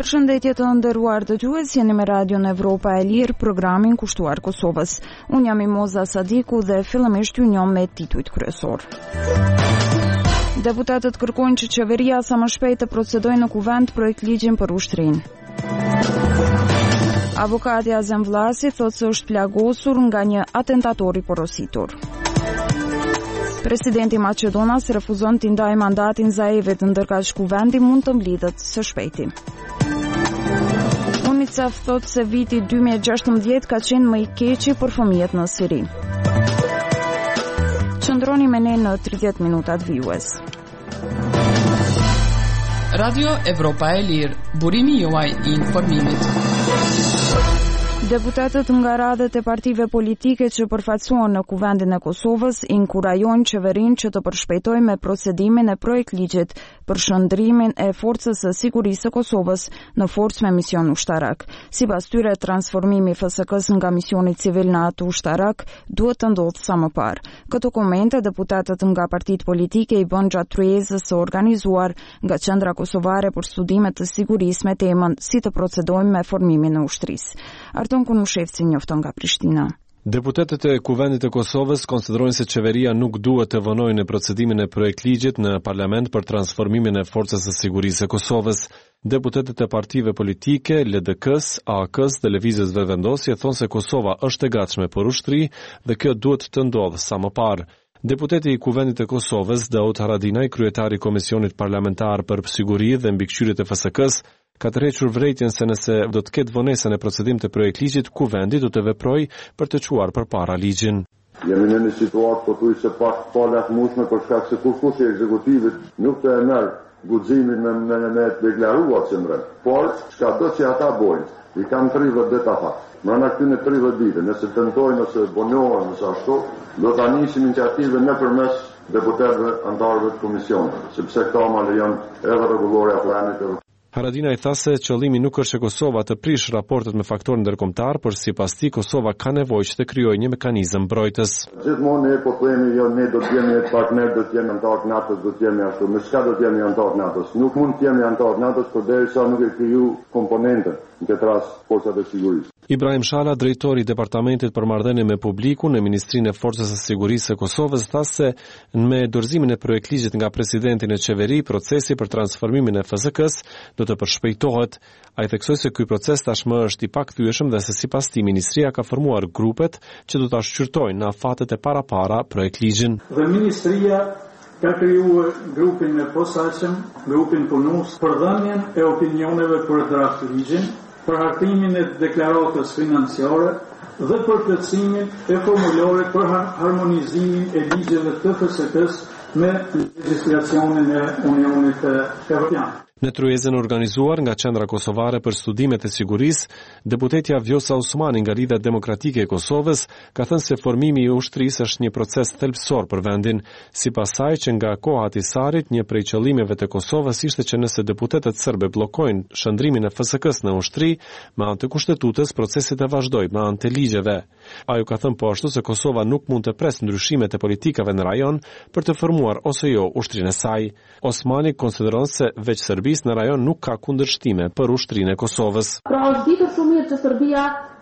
Përshëndetje të nderuar dëgjues, jeni me Radion Evropa e Lirë, programin kushtuar Kosovës. Unë jam Imoza Sadiku dhe fillimisht ju njoh me titujt kryesor. Deputatët kërkojnë që qeveria sa më shpejt të procedojë në kuvend projekt ligjin për ushtrinë. Avokati Azem Vllasi thotë se është plagosur nga një atentator i porositur. Presidenti Maqedonas refuzon t'i ndajë mandatin Zaevit, ndërkaq kuvendi mund të mblidhet së shpejti. UNICEF thotë se viti 2016 ka qenë më i keqi për fëmijët në Siri. Qëndroni me ne në 30 minutat vijues. Radio Evropa e Lirë, burimi juaj i informimit. Deputatët nga radhët e partive politike që përfaqësohen në kuvendin e Kosovës inkurajojnë qeverinë që të përshpejtojë me procedimin e projekt ligjit për shndrimin e forcës së sigurisë së Kosovës në forcë me mision ushtarak. Sipas tyre, transformimi i FSK-s nga misioni civil në atë ushtarak duhet të ndodhë sa më parë. Këto komente deputatët nga partitë politike i bën gjatë tryezës së organizuar nga Qendra Kosovare për Studime të Sigurisë me temën si të procedojmë me formimin e ushtrisë. Arton Kunushevci njofton nga Prishtina. Deputetët e Kuvendit të Kosovës konsiderojnë se qeveria nuk duhet të vonojë në procedimin e projektligjit në parlament për transformimin e forcës së sigurisë së Kosovës. Deputetët e partive politike, LDK-s, AK-s dhe Lëvizjes Vetëvendosje thonë se Kosova është e gatshme për ushtri dhe kjo duhet të ndodhë sa më parë. Deputeti i Kuvendit të Kosovës, Daud Haradinaj, kryetari i Komisionit Parlamentar për Siguri dhe Mbikëqyrjet e FSK-s, ka tërhequr vërejtjen se nëse do të ketë vonesa në procedim të projektligjit, kuvendi do të veprojë për të çuar përpara ligjin. Jemi në një situatë pothuajse pak palakmueshme për shkak se kurkush i ekzekutivit nuk të merr guximin me deklaruar qendrën. Por çka do që ata bojnë, i kanë 30 ditë ata. Në këtyre 30 ditë, nëse tentojnë ose bonohen ose ashtu, do ta nisim iniciativën nëpërmes deputetëve antarëve të komisionit, sepse këto amale janë edhe rregullore apo janë. Haradinaj tha se qëllimi nuk është që Kosova të prish raportet me faktorë ndërkombëtar, por sipas tij Kosova ka nevojë që të krijojë një mekanizëm mbrojtës. Gjithmonë ne po themi jo ne do të jemi partner, do të jemi antar të NATO-s, do të jemi ashtu. Me çka do të jemi antar të NATO-s? Nuk mund të jemi antar të NATO-s përderisa nuk e kriju komponentën, në këtë rast forcat e sigurisë. Ibrahim Shala, drejtori i Departamentit për Marrëdhënie me Publikun në Ministrinë e Forcës së Sigurisë së Kosovës, tha se me dorëzimin e projektligjit nga presidenti në qeveri, procesi për transformimin e FSK-s do të përshpejtohet. Ai theksoi se ky proces tashmë është i pakthyeshëm dhe se sipas tij ministria ka formuar grupet që do ta shqyrtojnë në afatet e parapara projektligjin. Dhe ministria ka krijuar grupin e posaçëm, grupin punues për dhënien e opinioneve për draftligjin, për hartimin e deklaratës financiare dhe për plotësimin e formulore për harmonizimin e ligjeve të FSK-s me legjislacionin e Unionit Evropian. Në tryezën organizuar nga Qendra Kosovare për Studimet e Sigurisë, deputetja Vjosa Osmani nga Lidhja Demokratike e Kosovës ka thënë se formimi i ushtrisë është një proces thelbësor për vendin. Sipas saj, që nga koha e Tisarit, një prej qëllimeve të Kosovës ishte që nëse deputetët serbe bllokojnë shndrimin e FSK-s në ushtri, me anë të kushtetutës procesi të vazhdojë me anë të ligjeve. Ajo ka thënë po ashtu se Kosova nuk mund të presë ndryshimet e politikave në rajon për të formuar ose jo ushtrinë e saj. Osmani konsideron se veç në rajon nuk ka kundërshtime për ushtrinë e Kosovës. Pra është ditur shumë mirë që Serbia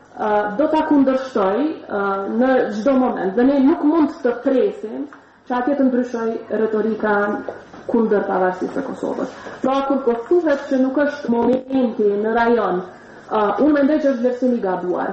do ta kundërshtojë në çdo moment. Dhe ne nuk mund të presim që atje të ndryshojë retorika kundër pavarësisë së Kosovës. Pra kur po thuhet që nuk është momenti në rajon, unë mendoj që është vlerësim i gabuar.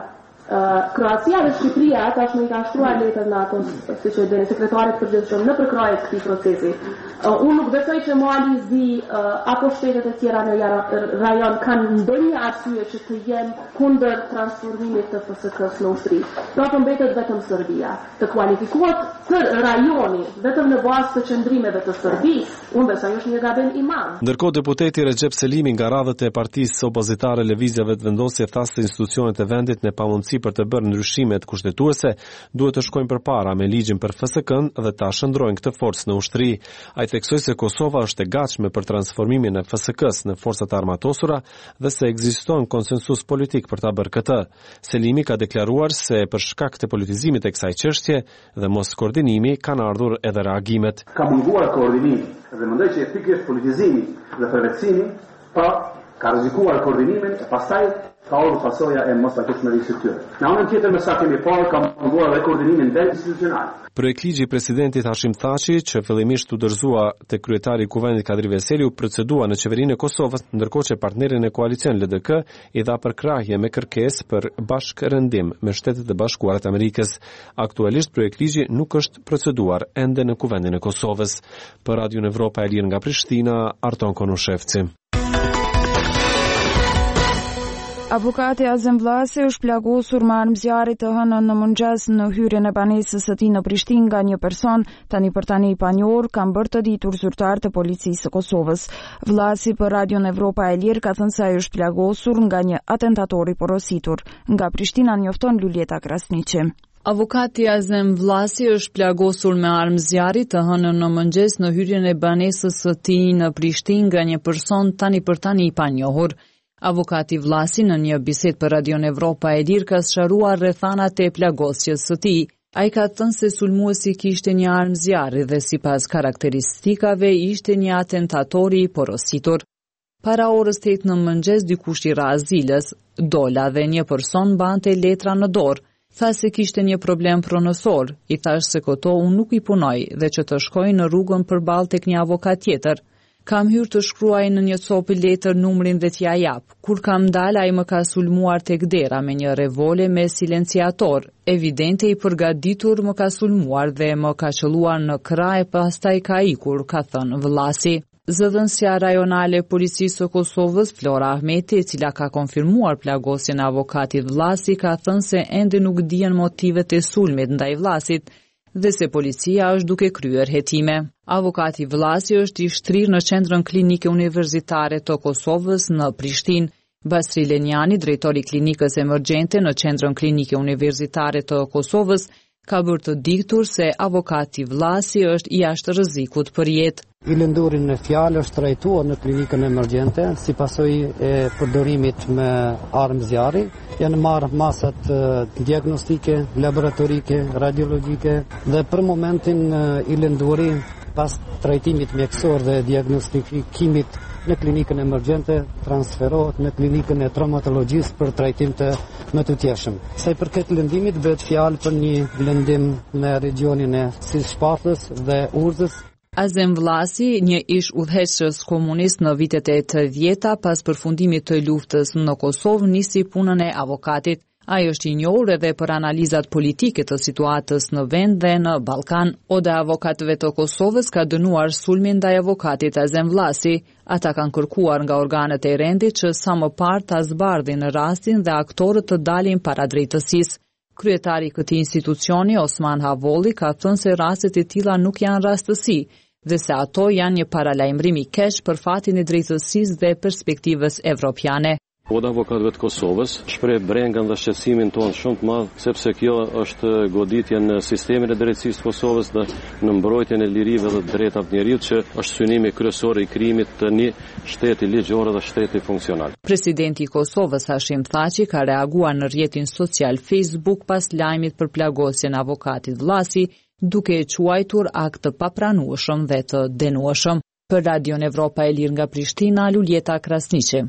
Kroacia dhe Shqipëria tashmë i kanë shtruar letër NATO-s, siç e dini sekretarit përgjithshëm në përkrahje të këtij procesi. Unë nuk besoj që Mualizi apo shtetet e tjera në rajon kanë ndonjë arsye që të jenë kundër transformimit të FSK-s në ushtri. Pra përmbetet vetëm Serbia. Të kualifikohet rajoni vetëm në bazë të qëndrimeve të Serbisë, unë besoj është një gabim i madh. Ndërkohë deputeti Recep Selimi nga radhët e partisë opozitare Lëvizja Vetëvendosje tha se institucionet e vendit në pamundësi për të bërë ndryshimet kushtetuese duhet të shkojnë përpara me ligjin për FSK-n dhe ta shndrojnë këtë forcë në ushtri. Ai theksoi se Kosova është e gatshme për transformimin e FSK-s në forcat armatosura dhe se ekziston konsensus politik për ta bërë këtë. Selimi ka deklaruar se për shkak të politizimit të kësaj çështje dhe mos koordinimi kanë ardhur edhe reagimet. Ka munguar koordinimi dhe mendoj që pikërisht politizimi dhe përvetësimi ka rrezikuar koordinimin e pastaj ka ardhur pasoja e mostakishmërisë së tyre. Në anën tjetër, me sa kemi parë, ka munduar edhe koordinimin interinstitucional. Projektligji i presidentit Hashim Thaçi, që fillimisht u dorëzua te kryetari i Kuvendit Kadri Veseli, u procedua në qeverinë e Kosovës, ndërkohë që partnerin e koalicion LDK i dha përkrahje me kërkesë për bashkërendim me Shtetet e Bashkuara të Amerikës. Aktualisht projektligji nuk është proceduar ende në Kuvendin e Kosovës. Për Radio Evropa e Lirë nga Prishtina, Arton Konushevci. Avokati Azem Vlasi është plagosur me armë zjarri të hënën në mëngjes në hyrjen e banesës së tij në Prishtinë nga një person tani për tani i panjohur, kanë bërë të ditur zyrtar të policisë së Kosovës. Vlasi për Radio Evropa e Lirë ka thënë se ai është plagosur nga një atentator i porositur. Nga Prishtina njofton Lulieta Krasniqi. Avokati Azem Vlasi është plagosur me armë zjarri të hënën në mëngjes në hyrjen e banesës së tij në Prishtinë nga një person tani për tani i panjohur. Avokati Vlasi në një bisedë për Radio Evropa e Lirë ka sqaruar rrethanat e plagosjes së tij. Ai ka thënë se sulmuesi kishte një armë zjarri dhe sipas karakteristikave ishte një atentator i porositur. Para orës 8 në mëngjes dikush i ra azilës, dola dhe një person mbante letra në dorë. Tha se kishte një problem pronësor. I thash se koto unë nuk i punoj dhe që të shkoj në rrugën përballë tek një avokat tjetër. Kam hyrë të shkruaj në një copë letër numrin dhe t'ja jap. Kur kam dalë, ai më ka sulmuar tek dera me një revole me silenciator. Evidente i përgatitur më ka sulmuar dhe më ka qelluar në krah e pastaj ka ikur, ka thënë Vlasi. Zëdhënësia rajonale e policisë së Kosovës, Flora Ahmeti, e cila ka konfirmuar plagosjen e avokatit Vlasi, ka thënë se ende nuk dihen motivet e sulmit ndaj Vlasit dhe se policia është duke kryer hetime. Avokati Vlasi është i shtrirë në Qendrën Klinike Universitare të Kosovës në Prishtinë. Basri Lenjani, drejtori i klinikës emergjente në Qendrën Klinike Universitare të Kosovës, ka bërë të ditur se avokati Vlasi është i jashtë rrezikut për jetë. I lëndurin në fjalë është trajtuar në klinikën emergjente si pasojë e përdorimit me armë zjarri. Janë marrë masat diagnostike, laboratorike, radiologjike dhe për momentin i lënduri pas trajtimit mjekësor dhe diagnostikimit në klinikën emergjente transferohet në klinikën e traumatologjisë për trajtim të më të tjeshëm. Sa i përket lëndimit, bëhet fjalë për një lëndim në regionin e Shpathës dhe Urzës. Azem Vlasi, një ish udhëheqës komunist në vitet e 80-ta, pas përfundimit të luftës në Kosovë, nisi punën e avokatit. Ai është i njohur edhe për analizat politike të situatës në vend dhe në Ballkan. Oda e avokatëve të Kosovës ka dënuar sulmin ndaj avokatit Azem Vlasi. Ata kanë kërkuar nga organet e rendit që sa më parë ta zbardhin rastin dhe aktorët të dalin para drejtësisë. Kryetari i këtij institucioni, Osman Havolli, ka thënë se rastet e tilla nuk janë rastësi dhe se ato janë një paralajmërim i keq për fatin e drejtësisë dhe perspektivës evropiane. Oda avokatëve të Kosovës shpreh brengën dhe shqetësimin tonë shumë të madh, sepse kjo është goditje në sistemin e drejtësisë të Kosovës dhe në mbrojtjen e lirive dhe drejtave të njerëzit, që është synimi kryesor i krijimit të një shteti ligjor dhe shteti funksional. Presidenti i Kosovës Hashim Thaçi ka reaguar në rrjetin social Facebook pas lajmit për plagosjen e avokatit Vlasi, duke e quajtur akt të papranueshëm dhe të denueshëm. Për Radio Evropa e Lirë nga Prishtina, Lulieta Krasniqi.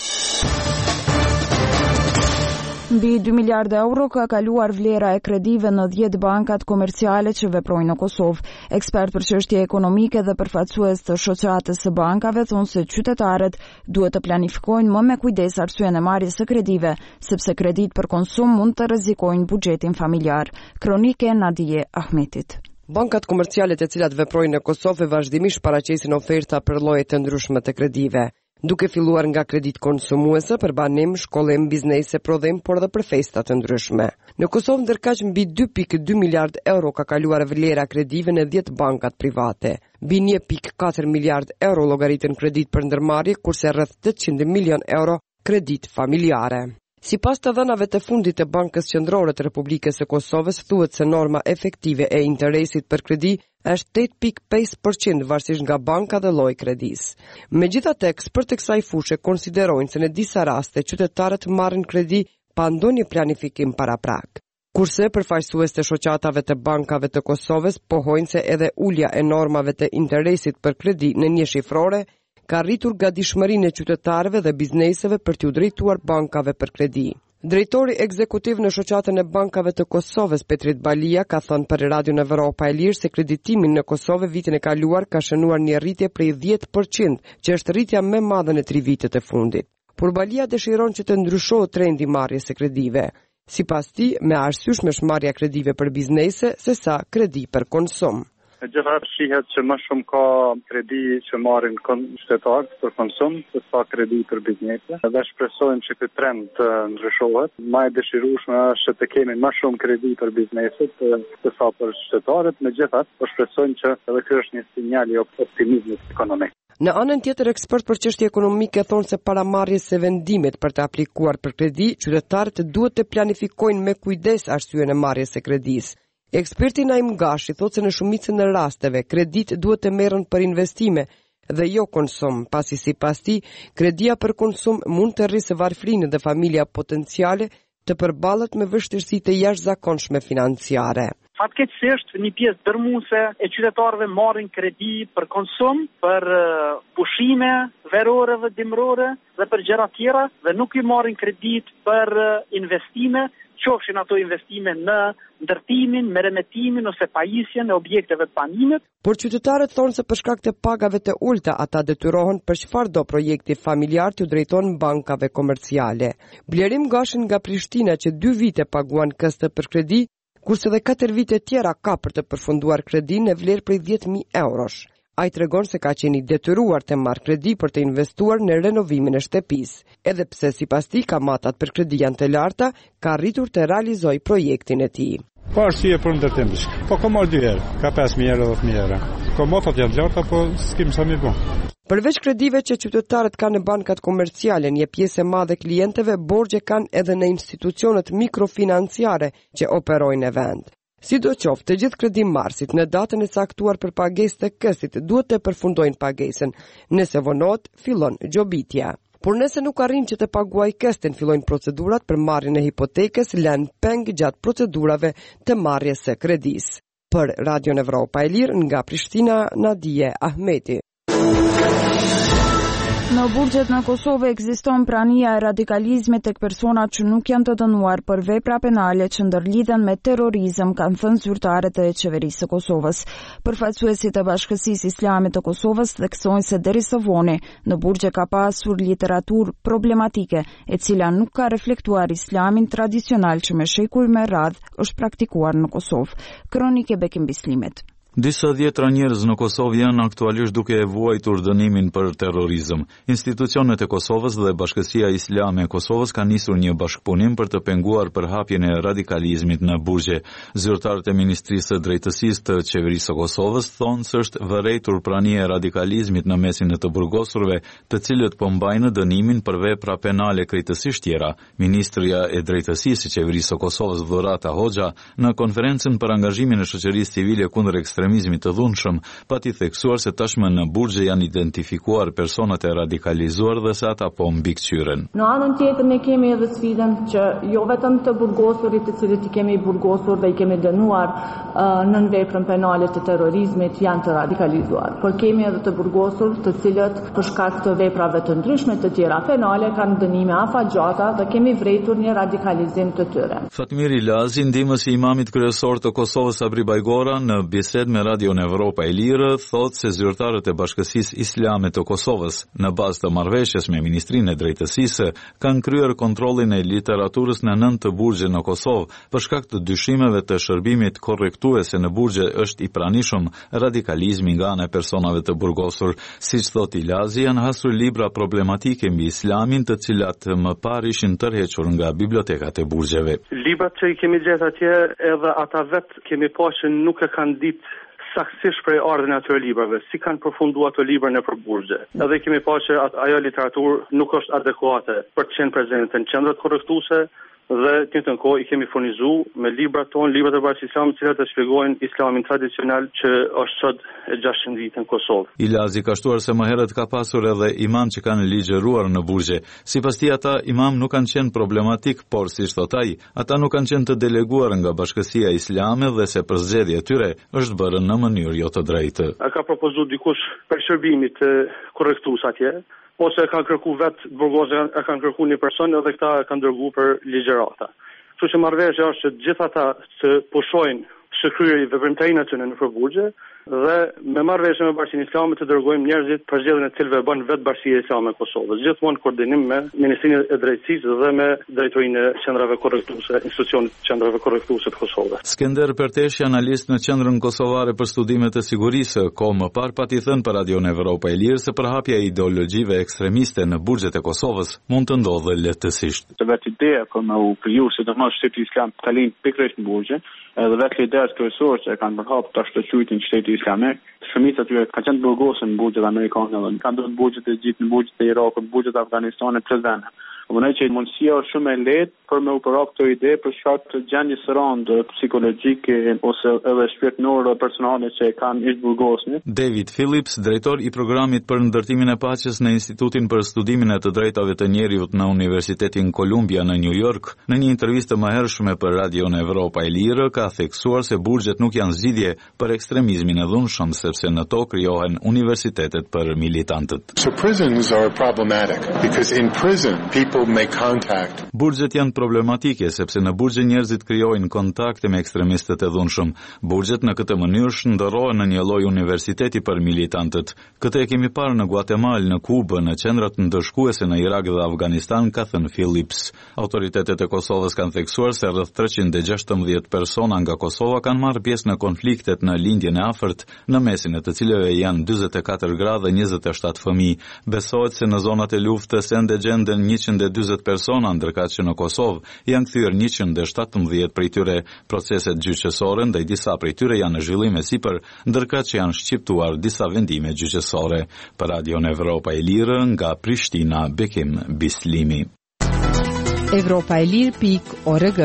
Mbi 2 miliardë euro ka kaluar vlera e kredive në 10 bankat komerciale që veprojnë në Kosovë. Ekspert për çështje ekonomike dhe përfaqësues të shoqatës së bankave thonë se qytetarët duhet të planifikojnë më me kujdes arsyeën e marrjes së kredive, sepse kredit për konsum mund të rrezikojnë buxhetin familjar. Kronike Nadije Ahmetit. Bankat komerciale të cilat veprojnë në Kosovë vazhdimisht paraqesin oferta për lloje të ndryshme të kredive, duke filluar nga kredit konsumuese për banim, shkollim, biznese, prodhim, por edhe për festa të ndryshme. Në Kosovë ndërkaq mbi 2.2 miliard euro ka kaluar vlera kredive në 10 bankat private. Mbi 1.4 miliard euro llogaritën kredit për ndërmarrje, kurse rreth 800 milion euro kredit familjare. Sipas të dhënave të fundit të Bankës Qendrore të Republikës së Kosovës, thuhet se norma efektive e interesit për kredi është 8.5% varësisht nga banka dhe lloji kredis. Megjithatë, ekspertë e kësaj fushë konsiderojnë se në disa raste qytetarët marrin kredi pa ndonjë planifikim paraprak. Kurse përfaqësues të shoqatave të bankave të Kosovës pohojnë se edhe ulja e normave të interesit për kredi në një shifrore ka rritur gatishmërinë e qytetarëve dhe bizneseve për t'u drejtuar bankave për kredi. Drejtori ekzekutiv në shoqatën e bankave të Kosovës, Petrit Balia, ka thënë për Radion Evropa e Lirë se kreditimin në Kosovë vitin e kaluar ka shënuar një rritje prej 10%, që është rritja më e madhe në 3 vitet e fundit. Por Balia dëshiron që të ndryshohet trendi marrjes së kredive. Sipas tij, më arsyeshme është marrja kredive për biznese sesa kredi për konsum. Gjithashtu shihet që më shumë ka kredi që marrin qytetarët për konsum se sa kredi për biznese. Dhe shpresojmë që ky trend të ndryshohet. Më e dëshirueshme është të kemi më shumë kredi për bizneset se sa për qytetarët. Megjithatë, shpresojmë që edhe ky është një sinjal i optimizmit ekonomik. Në anën tjetër, ekspert për çështje ekonomike thonë se para marrjes së vendimit për të aplikuar për kredi, qytetarët duhet të planifikojnë me kujdes arsyeën e marrjes së kredisë. Eksperti Naim Gashi thotë se në shumicën e rasteve kredit duhet të merren për investime dhe jo konsum, pasi sipas tij kredia për konsum mund të rrisë varfrinë dhe familja potenciale të përballet me vështirësi të jashtëzakonshme financiare. Fatkeqësisht një pjesë dërmuese e qytetarëve marrin kredi për konsum, për pushime verore dhe dimrore dhe për gjëra tjera dhe nuk i marrin kredit për investime, qofshin ato investime në ndërtimin, me remetimin ose pajisjen e objekteve të banimit. Por qytetarët thonë se për shkak të pagave të ulta ata detyrohen për çfarëdo projekti familjar t'u drejtojnë bankave komerciale. Blerim Gashin nga Prishtina që 2 vite paguan këste për kredi, kurse dhe 4 vite tjera ka për të përfunduar kredin në vlerë prej 10.000 eurosh. Ai tregon se ka qenë i detyruar të marrë kredi për të investuar në renovimin e shtëpisë. Edhe pse sipas tij kamatat për kredi janë të larta, ka arritur të realizojë projektin e tij. Po arsye për ndërtim. Po ka marrë 2 herë, ka 5.000 euro, 10.000 euro. Kamatat janë të larta, po s'kem sa më bën. Përveç kredive që qytetarët kanë në bankat komerciale, një pjesë e madhe klientëve borxhe kanë edhe në institucionet mikrofinanciare që operojnë në vend. Sidoqoftë, të gjithë kredimarrësit në datën e caktuar për pagesë të kësit duhet të përfundojnë pagesën. Nëse vonohet, fillon gjobitja. Por nëse nuk arrin që të paguajë këstin, fillojnë procedurat për marrjen e hipotekës, lënë peng gjatë procedurave të marrjes së kredisë. Për Radion Evropa e Lirë nga Prishtina, Nadije Ahmeti. Në burgjet në Kosovë ekziston prania e radikalizmit tek personat që nuk janë të dënuar për vepra penale që ndërlidhen me terrorizëm, kanë thënë zyrtarët e qeverisë së Kosovës. Përfaqësuesit e Bashkësisë Islame të Kosovës theksojnë se deri së voni në burgje ka pasur literaturë problematike, e cila nuk ka reflektuar islamin tradicional që me shekuj me radh është praktikuar në Kosovë. Kronike Bekim Bislimet. Disa dhjetra njerëz në Kosovë janë aktualisht duke e vuajtur dënimin për terrorizëm. Institucionet e Kosovës dhe Bashkësia Islame e Kosovës kanë nisur një bashkëpunim për të penguar përhapjen e radikalizmit në burgje. Zyrtarët e Ministrisë së Drejtësisë të Qeverisë së Kosovës thonë se është vërejtur prania e radikalizmit në mesin e të burgosurve, të cilët po mbajnë dënimin për vepra penale krejtësisht tjera. Ministrja e Drejtësisë së Qeverisë së Kosovës Dhurata Hoxha në konferencën për angazhimin e shoqërisë civile kundër ekstremizmit të dhunshëm, pati theksuar se tashmë në burgje janë identifikuar personat e radikalizuar dhe se ata po mbikëqyren. Në anën tjetër ne kemi edhe sfidën që jo vetëm të burgosurit të cilët i kemi burgosur dhe i kemi dënuar në veprën penale të terrorizmit janë të radikalizuar, por kemi edhe të burgosur të cilët për shkak të veprave të ndryshme të tjera penale kanë dënime afatgjata dhe kemi vretur një radikalizim të tyre. Fatmir Ilazi, ndihmës i imamit kryesor të Kosovës Sabri Bajgora, në bisedë me Radion Evropa e Lirë, thotë se zyrtarët e Bashkësisë Islame të Kosovës, në bazë të marrëveshjes me Ministrinë e Drejtësisë, kanë kryer kontrollin e literaturës në 9 burgje në Kosovë, për shkak të dyshimeve të shërbimit korrektuese në burgje është i pranishëm radikalizmi nga ana e personave të burgosur. Siç thotë Ilazi, janë hasur libra problematike mbi Islamin, të cilat më parë ishin tërhequr nga bibliotekat e burgjeve. Librat që i kemi gjetur atje, edhe ata vetë kemi pa që nuk e kanë ditë saktësisht prej ardhen e atyre librave, si kanë përfunduar ato libra në përburgje. Edhe kemi pa që ajo literaturë nuk është adekuate për të qenë prezente në qendrat korrektuese dhe të njëjtën kohë i kemi furnizuar me librat tonë, librat e Bashkisë Islamit, të cilat shpjegojnë islamin tradicional që është sot e 600 vite në Kosovë. Ilazi ka shtuar se më herët ka pasur edhe imam që kanë ligjëruar në burgje. Sipas tij ata imam nuk kanë qenë problematik, por si thot ai, ata nuk kanë qenë të deleguar nga Bashkësia Islame dhe se për zgjedhje tyre është bërë në mënyrë jo të drejtë. A ka propozuar dikush për shërbimit të korrektues atje, ose e kanë kërku vetë burgozë, e kanë kërku një person edhe këta e kanë dërgu për ligjërata. Kështu që marrëveshja është që gjithë ata të pushojnë shkryeri veprimtarinë aty në përburgje dhe me marrëveshje me Bashkinë Islame të dërgojmë njerëzit për zgjedhjen e cilëve bën vetë Bashkia Islame e Kosovës, gjithmonë koordinim me Ministrinë e Drejtësisë dhe me drejtorinë e qendrave korrektuese, institucionit të qendrave korrektuese të Kosovës. Skender Perteshi, analist në Qendrën Kosovare për Studimet e Sigurisë, kohë më parë pati thënë për Radion Evropa e Lirë se përhapja e ideologjive ekstremiste në burgjet e Kosovës mund të ndodhë lehtësisht. Vetë ideja për me u kriju sidomos Shteti Islam Talin pikërisht në burgje, edhe vetë ideat kryesore që kanë përhap të shtoqujtin Shteti Islamek, shumica atyre kanë qenë burgosën në burgjet amerikane dhe kanë dhënë burgjet e gjithë në burgjet e Irakut, burgjet e Afganistanit, çdo vend. Më që mundësia është shumë e lehtë për me u përhap këtë ide për shkak të gjendjes së rëndë psikologjike ose edhe shpirtërore personale që kanë ish burgosur. David Phillips, drejtor i programit për ndërtimin e paqes në Institutin për Studimin e të Drejtave të Njerëzit në Universitetin Columbia në New York, në një intervistë më hershme për Radion Evropa e Lirë, ka theksuar se burgjet nuk janë zgjidhje për ekstremizmin e dhunshëm, sepse në to krijohen universitetet për militantët. So prisons are problematic because in prison people make contact. Burgjet janë problematike sepse në burgje njerëzit krijojnë kontakte me ekstremistët e dhunshëm. Burgjet në këtë mënyrë shndërrohen në një lloj universiteti për militantët. Këtë e kemi parë në Guatemala, në Kubë, në qendrat ndëshkuese në Irak dhe Afganistan, ka thënë Phillips. Autoritetet e Kosovës kanë theksuar se rreth 316 persona nga Kosova kanë marrë pjesë në konfliktet në lindjen e afërt, në mesin e të cilëve janë 44 gra dhe 27 fëmijë. Besohet se në zonat e luftës ende gjenden 140 persona, ndërkaq që në Kosovë janë kthyer 117 prej tyre. Proceset gjyqësore ndaj disa prej tyre janë në zhvillim e sipër, ndërkaq që janë shqiptuar disa vendime gjyqësore. Për Radion Evropa e Lirë, nga Prishtina, Bekim Bislimi. Evropaelir.org.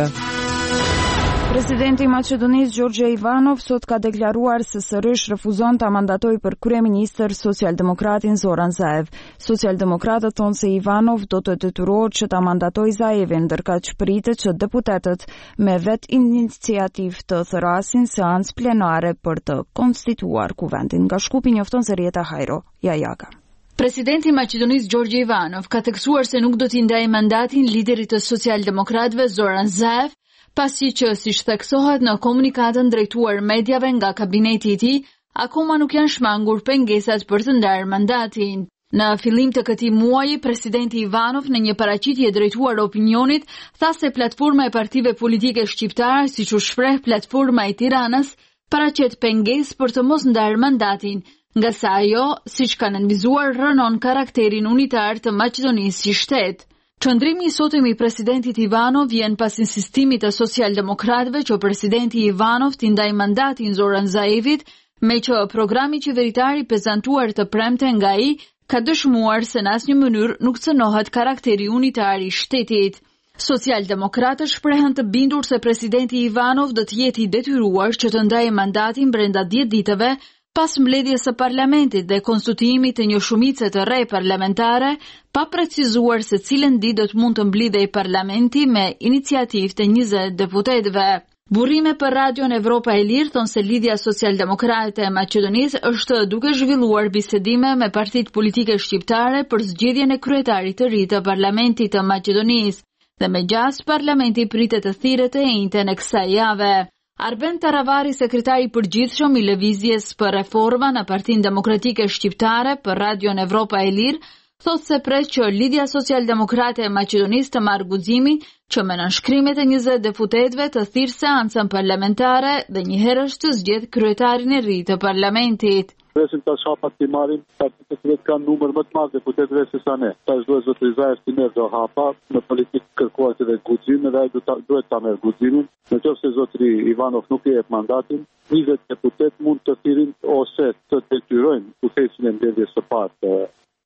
Presidenti i Maqedonisë Gjorgje Ivanov sot ka deklaruar se sërish refuzon ta mandatoj për kryeministër socialdemokratin Zoran Zaev. Socialdemokratët thonë se Ivanov do të detyrohet që ta mandatoj Zaevin, ndërkaq pritet që deputetët me vetë iniciativë të therasin seancë plenare për të konstituar kuvendin. Nga Shkupi njofton Zerieta Hajro, Jajaka. Presidenti i Maqedonisë Gjorgje Ivanov ka theksuar se nuk do t'i ndajë mandatin liderit të socialdemokratëve Zoran Zaev, pasi që, si theksohet në komunikatën drejtuar medjave nga kabineti i tij, akoma nuk janë shmangur pengesat për të ndarë mandatin. Në fillim të këtij muaji, presidenti Ivanov në një paraqitje drejtuar opinionit tha se platforma e partive politike shqiptare, siç u shpreh Platforma e Tiranës, paraqet pengesë për të mos ndarë mandatin, nga sa ajo, siç ka nënvizuar, rënon karakterin unitar të Maqedonisë si shtet. Qëndrimi i sotëm i presidentit Ivanov vjen pas insistimit të socialdemokratëve që presidenti Ivanov t'i ndajë mandatin Zoran Zaevit, me që programi qeveritar i prezantuar të premte nga ai ka dëshmuar se në asnjë mënyrë nuk cënohet karakteri unitar i shtetit. Socialdemokratët shprehen të bindur se presidenti Ivanov do të jetë i detyruar që të ndajë mandatin brenda 10 ditëve pas mbledhjes së parlamentit dhe konstituimit të një shumice të re parlamentare, pa precizuar se cilën ditë do të mund të mblidhej parlamenti me iniciativë të 20 deputetëve. Burime për Radion Evropa e Lirë thonë se Lidhja Socialdemokrate e Maqedonisë është duke zhvilluar bisedime me partitë politike shqiptare për zgjedhjen e kryetarit të ri të parlamentit të Maqedonisë, dhe megjithëse parlamenti pritet të thirret e njëjtën e kësaj jave. Arben Taravari, sekretari i përgjithshëm i Lëvizjes për Reforma në Partinë Demokratike Shqiptare për Radion Evropa e Lirë, thotë se pret që Lidhja Socialdemokrate e Maqedonisë të marrë guximin që me nënshkrimet e 20 deputetëve të thirrë seancën parlamentare dhe njëherësh të zgjedh kryetarin e ri të parlamentit. Presim ta shapat të marrim, partitë të vetë kanë numër më të madh deputetëve se sa ne. Tash duhet zotëri Zaev të merr do hapa, në politikë kërkohet edhe guxim, edhe ai duhet ta merr guximin. Nëse zotëri Ivanov nuk i jep mandatin, 20 deputet mund të thirrin ose të detyrojnë kufesin e mbledhjes së parë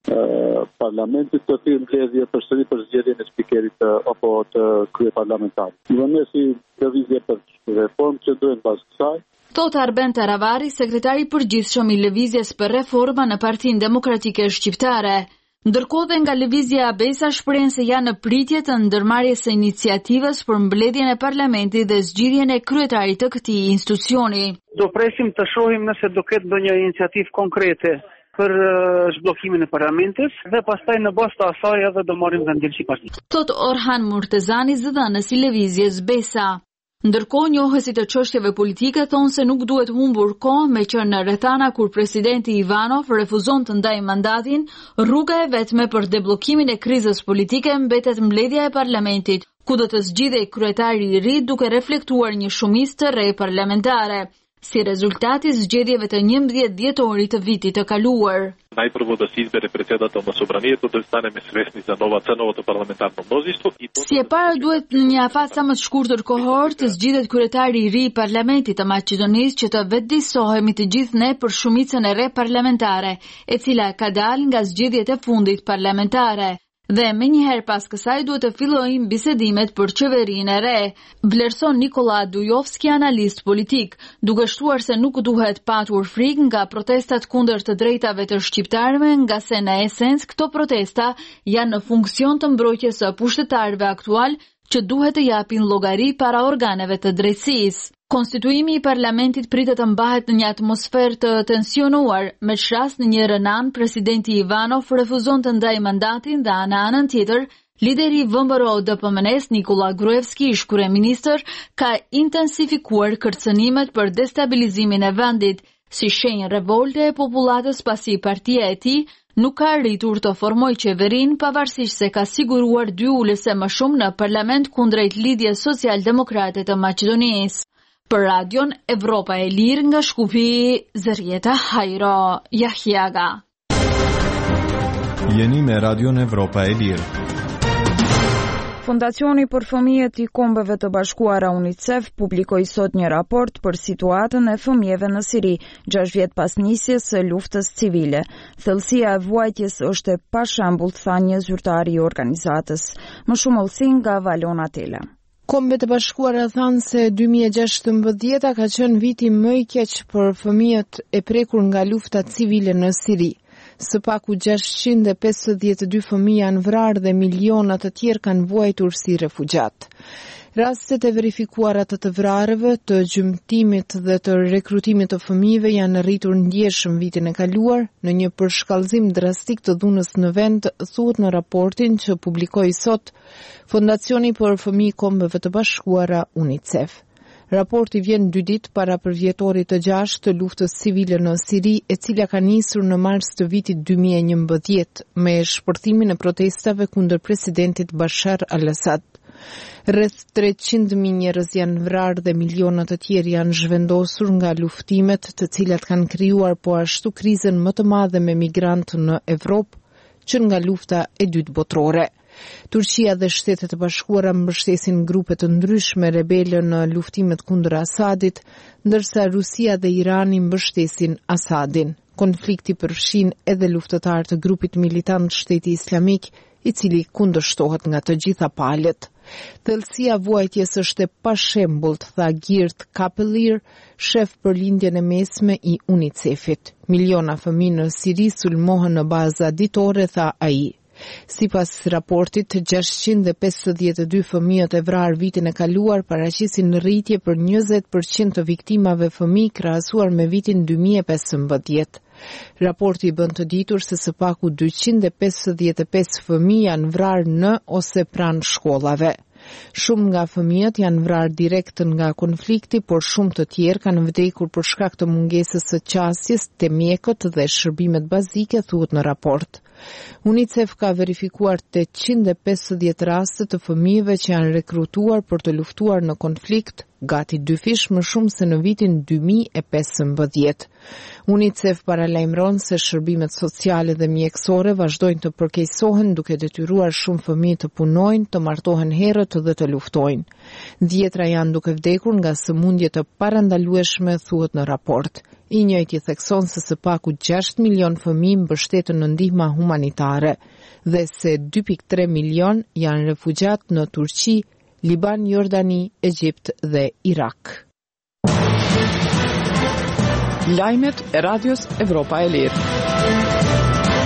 parlamentit të thirrë mbledhje përsëri për zgjedhjen e spikerit apo të kryeparlamentarit. Nëse lëvizje për reformë që duhen pas kësaj. Thot Arben Taravari, sekretari i përgjithshëm i lëvizjes për reforma në Partinë Demokratike Shqiptare. Ndërkohë dhe nga lëvizja Besa shprehen se janë në pritje të ndërmarrjes së iniciativës për mbledhjen e parlamentit dhe zgjidhjen e kryetarit të këtij institucioni. Do presim të shohim nëse do ketë ndonjë iniciativë konkrete për zhbllokimin e parlamentit dhe pastaj në bazë të asaj edhe do marrim vendin si parti. Thot Orhan Murtezani, zëdhënës i lëvizjes Besa. Ndërkohë njohësit e çështjeve politike thonë se nuk duhet humbur kohë me që në rrethana kur presidenti Ivanov refuzon të ndajë mandatin, rruga e vetme për debllokimin e krizës politike mbetet mbledhja e parlamentit, ku do të zgjidhej kryetari i ri duke reflektuar një shumicë të re parlamentare, si rezultat i zgjedhjeve të 11 dhjetorit të vitit të kaluar. Najprvo da se izbere predsjedatelj Sobranijetu, da staneme svesni za novото parlamentarno množstvo. Si e para duhet në një afat sa më të shkurtër kohor të zgjidhet kryetari i ri i parlamentit të Maqedonisë që të vetëdijsohemi të gjithë ne për shumicën e re parlamentare, e cila ka dalë nga zgjedhjet e fundit parlamentare. Dhe me njëherë pas kësaj duhet të fillojmë bisedimet për qeverinë e re, vlerëson Nikola Dujovski, analist politik, duke shtuar se nuk duhet patur frikë nga protestat kundër të drejtave të shqiptarëve, nga se në esencë këto protesta janë në funksion të mbrojtjes së pushtetarëve aktual që duhet të japin llogari para organeve të drejtësisë. Konstituimi i parlamentit pritet të mbahet në një atmosferë të tensionuar, me rast në një anë presidenti Ivanov refuzon të ndajë mandatin dhe në anën tjetër, lideri i VMRO-DPMNE-s Nikola Gruevski, ish kryeministër, ka intensifikuar kërcënimet për destabilizimin e vendit, si shenjë revolte e popullatës pasi partia e tij nuk ka arritur të formojë qeverinë pavarësisht se ka siguruar 2 ulëse më shumë në parlament kundrejt lidhjes social-demokrate të Maqedonisë. Për radion Evropa e Lirë nga Shkupi, Zërieta Hajro Jahjaga. Jeni me radion Evropa e Lirë. Fondacioni për fëmijët i Kombeve të Bashkuara UNICEF publikoi sot një raport për situatën e fëmijëve në Siri, 6 vjet pas nisjes së luftës civile. Thellësia e vuajtjes është e pashembull, tha një zyrtar i organizatës. Më shumë ullësi nga Valona Tela. Kombet e Bashkuara thanë se 2016 ka qenë viti më i keq për fëmijët e prekur nga lufta civile në Siri. Së paku 652 fëmijë janë vrarë dhe miliona të tjerë kanë vuajtur si refugjat. Rastet e verifikuara të vrarëve, të gjymtimit dhe të rekrutimit të fëmijëve janë rritur ndjeshëm vitin e kaluar në një përshkallëzim drastik të dhunës në vend, thuhet në raportin që publikoi sot Fondacioni për Fëmijë Kombeve të Bashkuara UNICEF. Raporti vjen 2 ditë para përvjetorit të 6 të luftës civile në Siri, e cila ka nisur në mars të vitit 2011 me shpërthimin e protestave kundër presidentit Bashar al-Assad. Rreth 300.000 njerëz janë vrarë dhe miliona të tjerë janë zhvendosur nga luftimet, të cilat kanë krijuar po ashtu krizën më të madhe me migrantë në Evropë që nga lufta e dytë botërore. Turqia dhe Shtetet e Bashkuara mbështesin grupe të ndryshme rebele në luftimet kundër Asadit, ndërsa Rusia dhe Irani mbështesin Asadin. Konflikti përfshin edhe luftëtarë të grupit militant Shteti Islamik, i cili kundërshtohet nga të gjitha palët. Thellësia vuajtjes është e pashembullt, tha Geert Kapelir, shef për lindjen e mesme i UNICEF-it. Miliona fëmijë në Siri sulmohen në baza ditore, tha ai. Sipas raportit, 652 fëmijët e vrarë vitin e kaluar paraqisin rritje për 20% të viktimave fëmijë krahasuar me vitin 2015. Raporti bën të ditur se së paku 255 fëmijë janë vrarë në ose pranë shkollave. Shumë nga fëmijët janë vrarë direkt nga konflikti, por shumë të tjerë kanë vdekur për shkak të mungesës së qasjes, të mjekët dhe shërbimet bazike, thuhet në raport. UNICEF ka verifikuar 850 raste të fëmijëve që janë rekrutuar për të luftuar në konflikt, gati 2 fish më shumë se në vitin 2015. UNICEF paralajmëron se shërbimet sociale dhe mjekësore vazhdojnë të përkeqësohen, duke detyruar shumë fëmijë të punojnë, të martohen herët dhe të luftojnë. 10 janë duke vdekur nga sëmundje të parandalueshme, thuhet në raport. I njëjti thekson se së paku 6 milion fëmijë mbështetën në ndihma humanitare dhe se 2.3 milion janë refugjat në Turqi, Liban, Jordani, Egjipt dhe Irak. Lajmet e Radios Evropa e Lirë.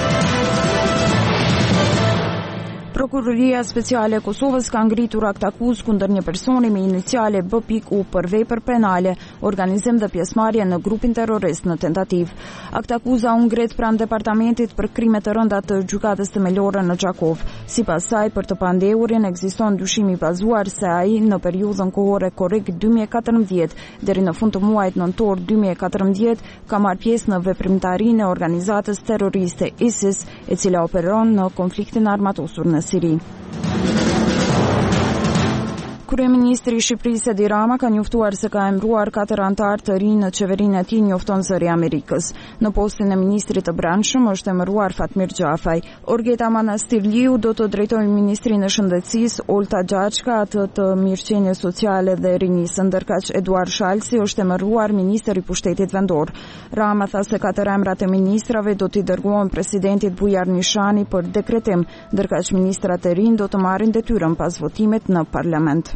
Prokuroria Speciale e Kosovës ka ngritur akt akuzë kundër një personi me iniciale B.U për vepër penale, organizim dhe pjesëmarrje në grupin terrorist në tentativë. Akt akuza u ngrit pranë departamentit për krime të rënda të gjykatës themelore në Xhakov. Sipas saj, për të pandehurin ekziston dyshim i bazuar se ai në periudhën kohore korrik 2014 deri në fund të muajit nëntor 2014 ka marrë pjesë në veprimtarinë e organizatës terroriste ISIS, e cila operon në konfliktin armatosur në Siri. Kryeministri i Shqipërisë Edi Rama ka njoftuar se ka emëruar 4 anëtar të rinj në qeverinë e tij, njofton Zëri i Amerikës. Në postin e ministrit të brendshëm është emëruar Fatmir Gjafaj. Orgeta Manastirliu do të drejtojë Ministrinë e Shëndetësisë, Olta Gjaçka, atë të mirëqenies sociale dhe rinisë, ndërkaq Eduard Shalsi është emëruar ministër i pushtetit vendor. Rama tha se 4 emrat e ministrave do t'i dërgohen presidentit Bujar Nishani për dekretim, ndërkaq ministrat e rinj do të marrin detyrën pas votimit në parlament.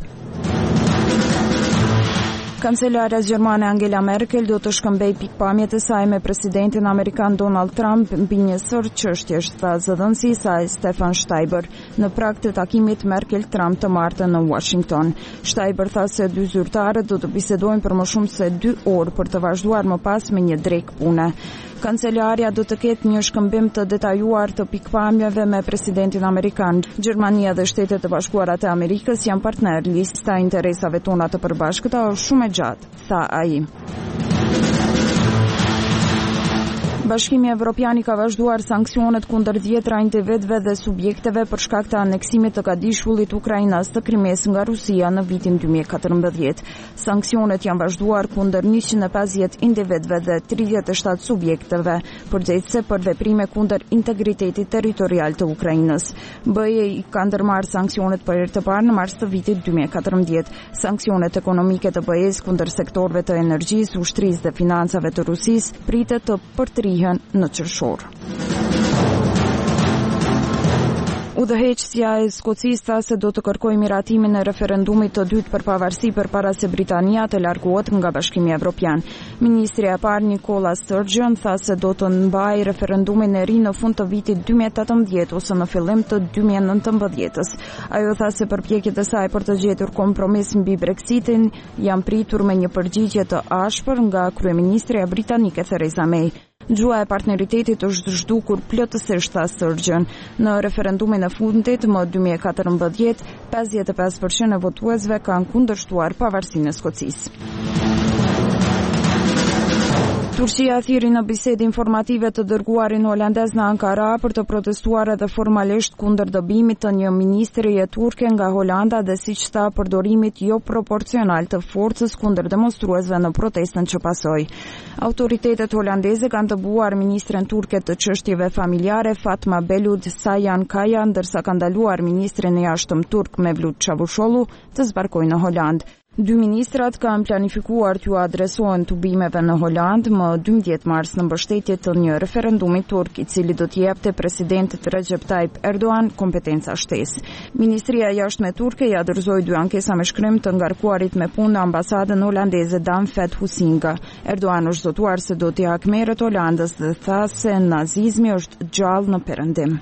Kancelare gjermane Angela Merkel do të shkëmbej pikpamjet e saj me presidentin amerikan Donald Trump mbi një sër çështjesh, tha zëdhënësi i saj Stefan Steiber në prag të takimit Merkel-Trump të martën në Washington. Steiber tha se dy zyrtarët do të bisedojnë për më shumë se 2 orë për të vazhduar më pas me një drekë pune. Kancelaria do të ketë një shkëmbim të detajuar të pikpamjeve me presidentin amerikan. Gjermania dhe Shtetet e Bashkuara të Amerikës janë partner. Lista e interesave tona të përbashkëta është shumë e gjatë, tha ai. Bashkimi Evropian ka vazhduar sanksionet kundër 10 individëve dhe subjekteve për shkak të aneksimit të kadishullit Ukrainas të Krimes nga Rusia në vitin 2014. Sanksionet janë vazhduar kundër 150 individëve dhe 37 subjekteve, përgjithse për veprime kundër integritetit territorial të Ukrainës. BE-i ka ndërmarrë sanksionet për herë të parë në mars të vitit 2014. Sanksionet ekonomike të BE-s kundër sektorëve të energjisë, ushtrisë dhe financave të Rusisë pritet të përtrihen në qershor. Udhëheqësja e Skocisë tha se do të kërkojë miratimin e referendumit të dytë për pavarësi përpara se Britania të largohet nga Bashkimi Evropian. Ministri e parë Nicola Sturgeon tha se do të mbajë referendumin e ri në fund të vitit 2018 ose në fillim të 2019-s. Ajo tha se përpjekjet e saj për të gjetur kompromis mbi Brexitin janë pritur me një përgjigje të ashpër nga kryeministrja britanike Theresa May. Gjua e partneritetit është zhdukur plotësisht, tha Sturgeon. Në referendumin e fundit më 2014, 55% e votuesve kanë kundërshtuar pavarësinë e Skocisë. Turqia thiri në bisedë informative të dërguarin holandez në Ankara për të protestuar edhe formalisht kundër dëbimit të një ministrie turke nga Holanda dhe siç tha përdorimit jo proporcional të forcës kundër demonstruesve në protestën që pasoi. Autoritetet holandeze kanë dëbuar ministren turke të çështjeve familjare Fatma Belud Sayan Kaya, ndërsa kanë ndaluar ministrin e jashtëm turk Mevlut Çavuşoğlu të zbarkojë në Holand. Dy ministrat kanë planifikuar t'ju adresohen tubimeve në Holand më 12 mars në mbështetje të një referendumi turk i cili do t'jepte presidentit Recep Tayyip Erdogan kompetenca shtesë. Ministria e jashtme turke ja dorëzoi 2 ankesa me shkrim të ngarkuarit me punë në ambasadën holandeze Danfed Husinga. Erdogan është zotuar se do t'i hakmerret Holandës dhe tha se nazizmi është gjallë në perëndim.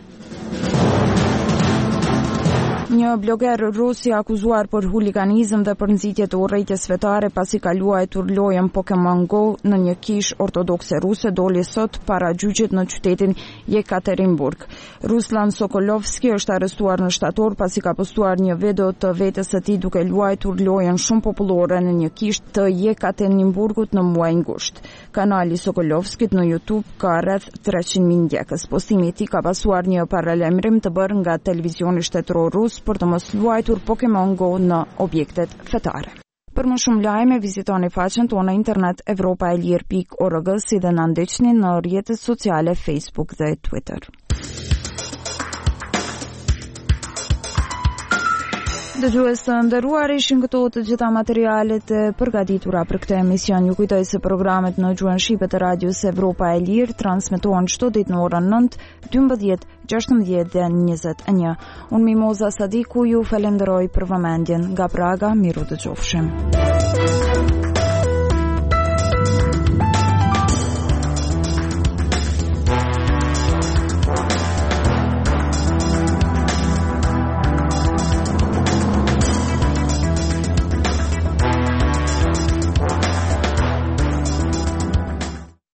Një bloger rus i akuzuar për huliganizëm dhe për nxitje të urrëties fetare pasi ka luajtur lojën Pokémon Go në një kish ortodokse ruse doli sot para gjyqit në qytetin Jekaterinburg. Ruslan Sokolovski është arrestuar në shtator pasi ka postuar një video të vetes së tij duke luajtur lojën shumë popullore në një kish të Jekaterinburgut në muajin gusht. Kanali Sokolovskit në YouTube ka rreth 300.000 ndjekës. Postimi i tij ka pasuar një paralajmërim të bërë nga televizioni shtetëror rus për të mos luajtur Pokémon Go në objektet fetare. Për më shumë lajme, vizitoni faqen tonë internet evropaelir.org si dhe na ndiqni në rrjetet sociale Facebook dhe Twitter. Dëgjues të nderuar, ishin këto të gjitha materialet e përgatitura për këtë emision. Ju kujtoj se programet në gjuhën shqipe të Radios Evropa e Lirë transmetohen çdo ditë në orën 9, 12, 16 dhe 21. Unë Mimoza Sadiku ju falenderoj për vëmendjen. Nga Praga, miru dëgjofshim.